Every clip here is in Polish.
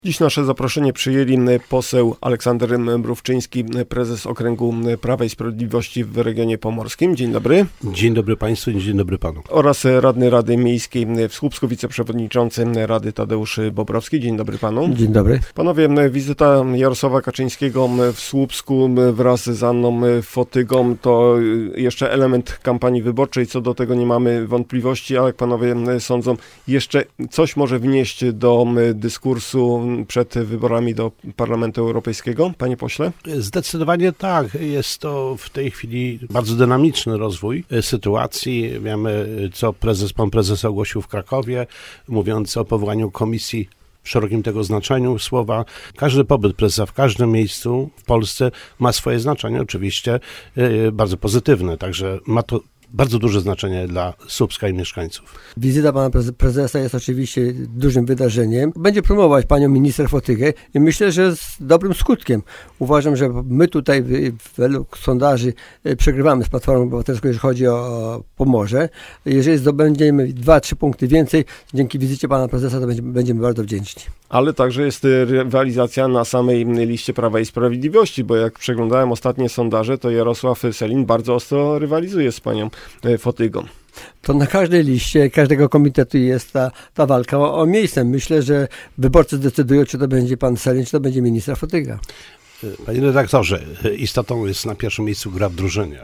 Dziś nasze zaproszenie przyjęli poseł Aleksander Mrówczyński, prezes Okręgu Prawa i Sprawiedliwości w regionie pomorskim. Dzień dobry. Dzień dobry Państwu, dzień dobry Panu. Oraz radny Rady Miejskiej w Słupsku, wiceprzewodniczący Rady Tadeusz Bobrowski. Dzień dobry Panu. Dzień dobry. Panowie, wizyta Jarosława Kaczyńskiego w Słupsku wraz z Anną Fotygą to jeszcze element kampanii wyborczej. Co do tego nie mamy wątpliwości, ale jak panowie sądzą, jeszcze coś może wnieść do dyskursu przed wyborami do Parlamentu Europejskiego, panie pośle? Zdecydowanie tak. Jest to w tej chwili bardzo dynamiczny rozwój sytuacji. Wiemy, co pan prezes ogłosił w Krakowie, mówiąc o powołaniu komisji w szerokim tego znaczeniu słowa. Każdy pobyt prezesa w każdym miejscu w Polsce ma swoje znaczenie, oczywiście bardzo pozytywne, także ma to bardzo duże znaczenie dla Słupska i mieszkańców. Wizyta pana prezesa jest oczywiście dużym wydarzeniem. Będzie promować panią minister Fotygę i myślę, że z dobrym skutkiem. Uważam, że my tutaj według sondaży przegrywamy z Platformą Obywatelską, jeżeli chodzi o Pomorze. Jeżeli zdobędziemy 2-3 punkty więcej, dzięki wizycie pana prezesa, to będziemy bardzo wdzięczni. Ale także jest rywalizacja na samej liście Prawa i Sprawiedliwości, bo jak przeglądałem ostatnie sondaże, to Jarosław Sellin bardzo ostro rywalizuje z panią Fotygą. To na każdej liście każdego komitetu jest ta walka o miejsce. Myślę, że wyborcy zdecydują, czy to będzie pan Sellin, czy to będzie ministra Fotyga. Panie redaktorze, istotą jest na pierwszym miejscu gra w drużynie.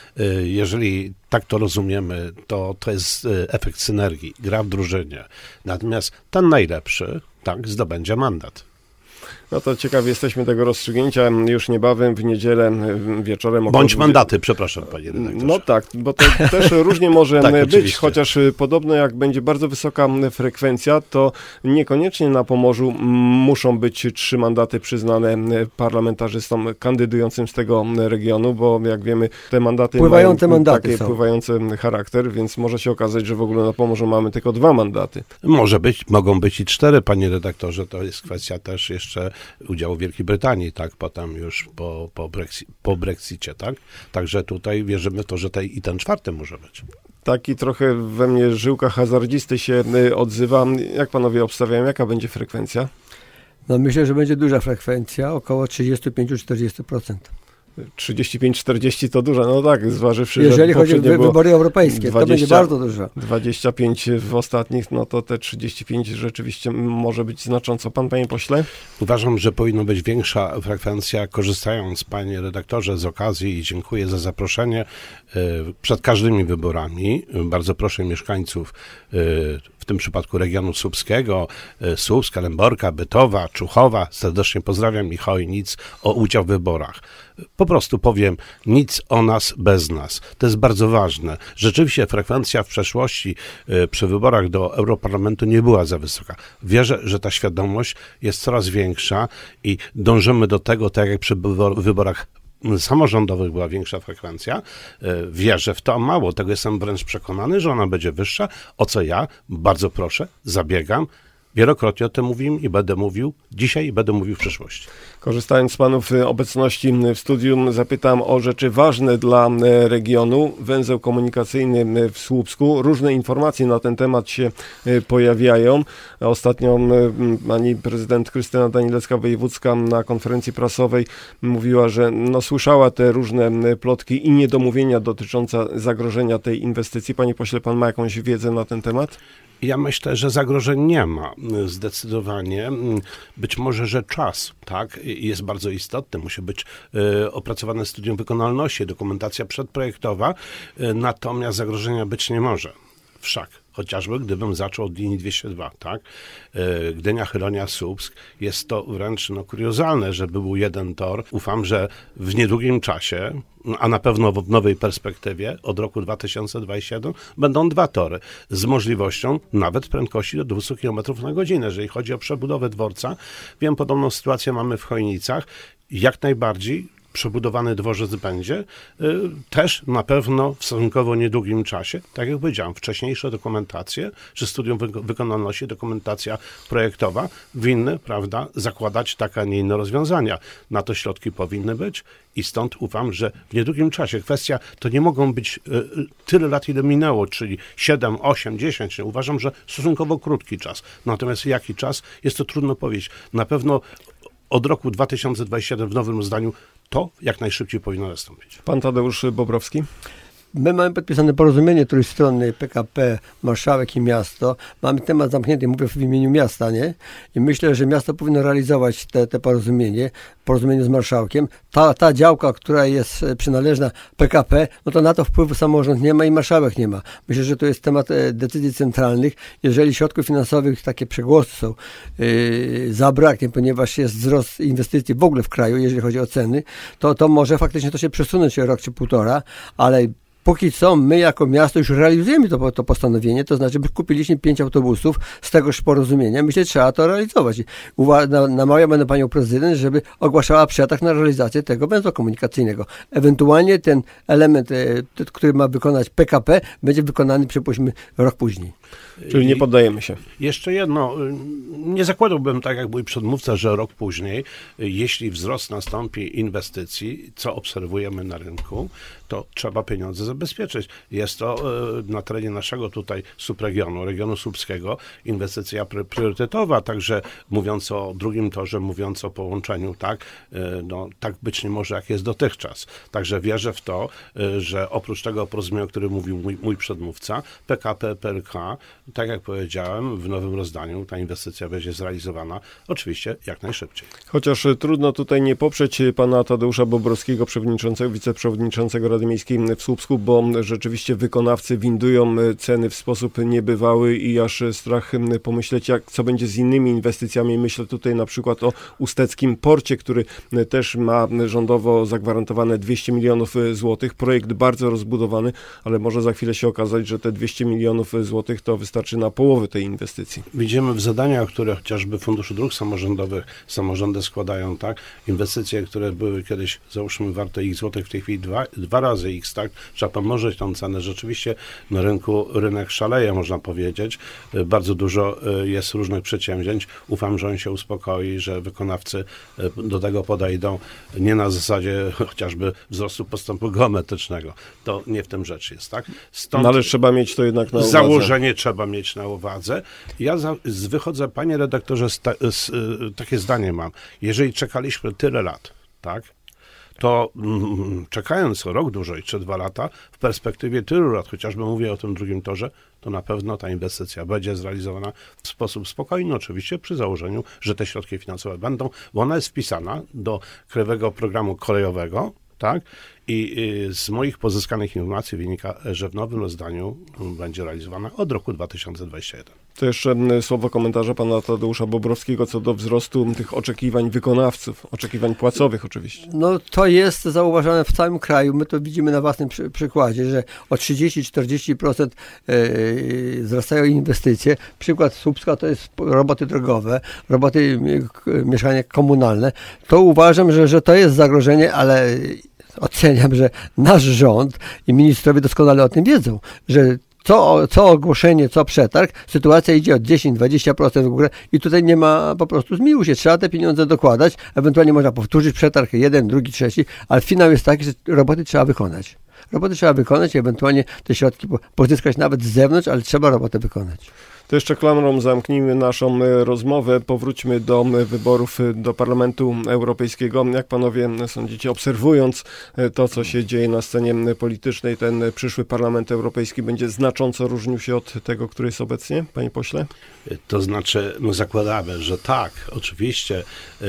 Jeżeli tak to rozumiemy, to jest efekt synergii, gra w drużynie. Natomiast ten najlepszy, zdobędzie mandat. No to ciekawi jesteśmy tego rozstrzygnięcia już niebawem w niedzielę wieczorem. Bądź mandaty, przepraszam panie redaktorze. No tak, bo to też różnie może tak, być, oczywiście. Chociaż podobno jak będzie bardzo wysoka frekwencja, to niekoniecznie na Pomorzu muszą być 3 mandaty przyznane parlamentarzystom kandydującym z tego regionu, bo jak wiemy te mandaty pływające mają mandaty taki są. Pływający charakter, więc może się okazać, że w ogóle na Pomorzu mamy tylko 2 mandaty. Może być, mogą być i 4, panie redaktorze, to jest kwestia też jeszcze udziału Wielkiej Brytanii, potem już po Brexicie, Także tutaj wierzymy w to, że ten 4 może być. Taki trochę we mnie żyłka hazardzisty się odzywa. Jak panowie obstawiają, jaka będzie frekwencja? No myślę, że będzie duża frekwencja, około 35-40%. 35-40 to dużo, no tak, zważywszy, jeżeli że chodzi o wybory europejskie, 20, to będzie bardzo dużo. 25 w ostatnich, no to te 35 rzeczywiście może być znacząco. Panie pośle? Uważam, że powinna być większa frekwencja, korzystając, panie redaktorze, z okazji i dziękuję za zaproszenie przed każdymi wyborami. Bardzo proszę mieszkańców, w tym przypadku regionu słupskiego, Słupska, Lęborka, Bytowa, Czuchowa, serdecznie pozdrawiam i Chojnic, o udział w wyborach. Po prostu powiem, nic o nas bez nas. To jest bardzo ważne. Rzeczywiście frekwencja w przeszłości przy wyborach do Europarlamentu nie była za wysoka. Wierzę, że ta świadomość jest coraz większa i dążymy do tego, tak jak przy wyborach samorządowych była większa frekwencja. Wierzę w to, mało tego, jestem wręcz przekonany, że ona będzie wyższa, o co ja bardzo proszę, zabiegam. Wielokrotnie o tym mówiłem i będę mówił dzisiaj i będę mówił w przyszłości. Korzystając z panów obecności w studium, zapytam o rzeczy ważne dla regionu. Węzeł komunikacyjny w Słupsku. Różne informacje na ten temat się pojawiają. Ostatnio pani prezydent Krystyna Danilecka-Wojewódzka na konferencji prasowej mówiła, że słyszała te różne plotki i niedomówienia dotyczące zagrożenia tej inwestycji. Panie pośle, pan ma jakąś wiedzę na ten temat? Ja myślę, że zagrożeń nie ma zdecydowanie. Być może, że czas, jest bardzo istotny. Musi być opracowane studium wykonalności, dokumentacja przedprojektowa, natomiast zagrożenia być nie może. Wszak, chociażby gdybym zaczął od linii 202, Gdynia, Chyronia, Słupsk, jest to wręcz kuriozalne, żeby był jeden tor.Ufam, że w niedługim czasie, a na pewno w nowej perspektywie od roku 2027 będą 2 tory z możliwością nawet prędkości do 200 km na godzinę. Jeżeli chodzi o przebudowę dworca, wiem, podobną sytuację mamy w Chojnicach. Jak najbardziej przebudowany dworzec będzie, też na pewno w stosunkowo niedługim czasie, tak jak powiedziałem, wcześniejsze dokumentacje, czy studium wykonalności, dokumentacja projektowa winny, prawda, zakładać takie, a nie inne rozwiązania. Na to środki powinny być i stąd ufam, że w niedługim czasie kwestia, to nie mogą być tyle lat, ile minęło, czyli 7, 8, 10. Uważam, że stosunkowo krótki czas. Natomiast jaki czas? Jest to trudno powiedzieć. Na pewno od roku 2027 w nowym zdaniu to jak najszybciej powinno nastąpić. Pan Tadeusz Bobrowski. My mamy podpisane porozumienie trójstronne PKP, marszałek i miasto. Mamy temat zamknięty, mówię w imieniu miasta, nie? I myślę, że miasto powinno realizować te porozumienie z marszałkiem. Ta działka, która jest przynależna PKP, no to na to wpływu samorząd nie ma i marszałek nie ma. Myślę, że to jest temat decyzji centralnych. Jeżeli środków finansowych, takie przegłosy są, zabraknie, ponieważ jest wzrost inwestycji w ogóle w kraju, jeżeli chodzi o ceny, to może faktycznie to się przesunąć rok czy półtora, ale póki co my jako miasto już realizujemy to postanowienie, to znaczy kupiliśmy 5 autobusów z tegoż porozumienia. Myślę, że trzeba to realizować. Namawiam będę panią prezydent, żeby ogłaszała przetarg na realizację tego węzła komunikacyjnego. Ewentualnie ten element, który ma wykonać PKP, będzie wykonany, przypuśćmy, rok później. Czyli nie poddajemy się. Jeszcze jedno, nie zakładałbym tak jak mój przedmówca, że rok później, jeśli wzrost nastąpi inwestycji, co obserwujemy na rynku, to trzeba pieniądze zabezpieczyć. Jest to na terenie naszego tutaj subregionu, regionu słupskiego, inwestycja priorytetowa, także mówiąc o drugim torze, mówiąc o połączeniu, tak, no tak być nie może jak jest dotychczas. Także wierzę w to, że oprócz tego porozumienia, o którym mówił mój przedmówca, PKP, PLK, tak jak powiedziałem, w nowym rozdaniu ta inwestycja będzie zrealizowana oczywiście jak najszybciej. Chociaż trudno tutaj nie poprzeć pana Tadeusza Bobrowskiego, wiceprzewodniczącego Rady Miejskiej w Słupsku, bo rzeczywiście wykonawcy windują ceny w sposób niebywały i aż strach pomyśleć, co będzie z innymi inwestycjami. Myślę tutaj na przykład o Usteckim Porcie, który też ma rządowo zagwarantowane 200 milionów złotych. Projekt bardzo rozbudowany, ale może za chwilę się okazać, że te 200 milionów złotych to wystarczy na połowę tej inwestycji. Widzimy w zadaniach, które chociażby Funduszu Dróg Samorządowych samorządy składają, tak? Inwestycje, które były kiedyś, załóżmy, warte x złotych, w tej chwili dwa razy x, tak? Trzeba pomnożyć tą cenę. Rzeczywiście na rynku rynek szaleje, można powiedzieć. Bardzo dużo jest różnych przedsięwzięć. Ufam, że on się uspokoi, że wykonawcy do tego podejdą nie na zasadzie chociażby wzrostu postępu geometrycznego. To nie w tym rzecz jest, tak? Stąd ale trzeba mieć to jednak na uwadze. Założenie trzeba mieć na uwadze. Ja wychodzę, panie redaktorze, takie zdanie mam. Jeżeli czekaliśmy tyle lat, tak, to czekając rok dłużej czy 2 lata, w perspektywie tylu lat, chociażby mówię o tym drugim torze, to na pewno ta inwestycja będzie zrealizowana w sposób spokojny, oczywiście przy założeniu, że te środki finansowe będą, bo ona jest wpisana do Krajowego Programu Kolejowego, tak? I z moich pozyskanych informacji wynika, że w nowym rozdaniu będzie realizowana od roku 2021. To jeszcze słowo komentarza pana Tadeusza Bobrowskiego co do wzrostu tych oczekiwań wykonawców, oczekiwań płacowych oczywiście. No to jest zauważane w całym kraju. My to widzimy na własnym przykładzie, że o 30-40% wzrastają inwestycje. Przykład Słupska to jest roboty drogowe, roboty mieszkania komunalne. To uważam, że to jest zagrożenie, ale oceniam, że nasz rząd i ministrowie doskonale o tym wiedzą, że co ogłoszenie, co przetarg, sytuacja idzie o 10-20% w górę i tutaj nie ma po prostu zmiłuj się, trzeba te pieniądze dokładać, ewentualnie można powtórzyć przetarg 1, 2, 3, ale finał jest taki, że roboty trzeba wykonać. Roboty trzeba wykonać i ewentualnie te środki pozyskać nawet z zewnątrz, ale trzeba robotę wykonać. To jeszcze klamrą zamknijmy naszą rozmowę. Powróćmy do wyborów do Parlamentu Europejskiego. Jak panowie sądzicie, obserwując to, co się dzieje na scenie politycznej, ten przyszły Parlament Europejski będzie znacząco różnił się od tego, który jest obecnie, panie pośle? To znaczy, my zakładamy, że tak, oczywiście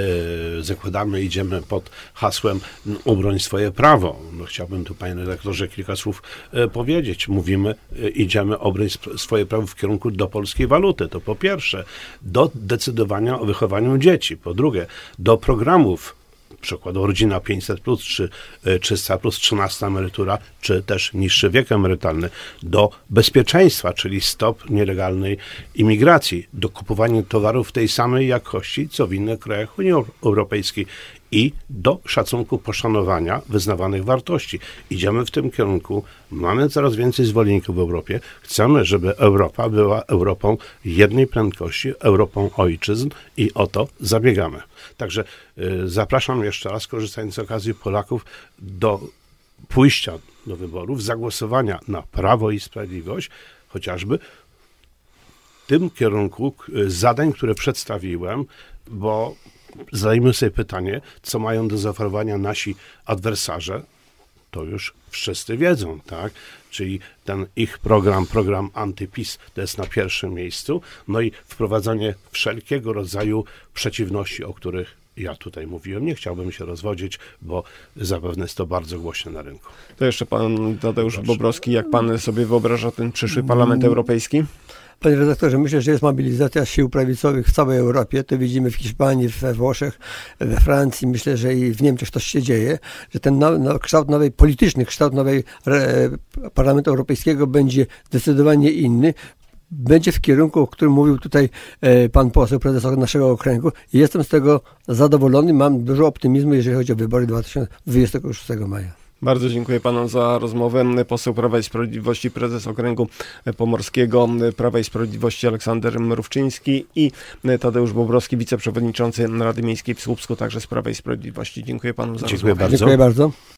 zakładamy, idziemy pod hasłem obroń swoje prawo. No, chciałbym tu, panie redaktorze, kilka słów powiedzieć. Mówimy, idziemy obroń swoje prawo w kierunku do polskiej waluty. To po pierwsze, do decydowania o wychowaniu dzieci. Po drugie, do programów, przykładowo Rodzina 500+, czy 300+, 13 emerytura, czy też niższy wiek emerytalny, do bezpieczeństwa, czyli stop nielegalnej imigracji, do kupowania towarów tej samej jakości, co w innych krajach Unii Europejskiej i do szacunku, poszanowania wyznawanych wartości. Idziemy w tym kierunku, mamy coraz więcej zwolenników w Europie, chcemy, żeby Europa była Europą jednej prędkości, Europą ojczyzn i o to zabiegamy. Także zapraszam jeszcze raz, korzystając z okazji, Polaków do pójścia do wyborów, zagłosowania na Prawo i Sprawiedliwość, chociażby w tym kierunku zadań, które przedstawiłem, bo zadajmy sobie pytanie, co mają do zaoferowania nasi adwersarze, to już wszyscy wiedzą, tak? Czyli ten ich program antyPiS to jest na pierwszym miejscu, no i wprowadzanie wszelkiego rodzaju przeciwności, o których ja tutaj mówiłem. Nie chciałbym się rozwodzić, bo zapewne jest to bardzo głośne na rynku. To jeszcze pan Tadeusz Bobrowski, jak pan sobie wyobraża ten przyszły Parlament Europejski? Panie redaktorze, myślę, że jest mobilizacja sił prawicowych w całej Europie. To widzimy w Hiszpanii, we Włoszech, we Francji. Myślę, że i w Niemczech to się dzieje, że ten polityczny kształt nowej Parlamentu Europejskiego będzie zdecydowanie inny. Będzie w kierunku, o którym mówił tutaj pan poseł, prezes naszego okręgu. Jestem z tego zadowolony. Mam dużo optymizmu, jeżeli chodzi o wybory 26 maja. Bardzo dziękuję panom za rozmowę. Poseł Prawa i Sprawiedliwości, prezes Okręgu Pomorskiego Prawa i Sprawiedliwości Aleksander Mrówczyński i Tadeusz Bobrowski, wiceprzewodniczący Rady Miejskiej w Słupsku, także z Prawa i Sprawiedliwości. Dziękuję panom za rozmowę. Dziękuję bardzo.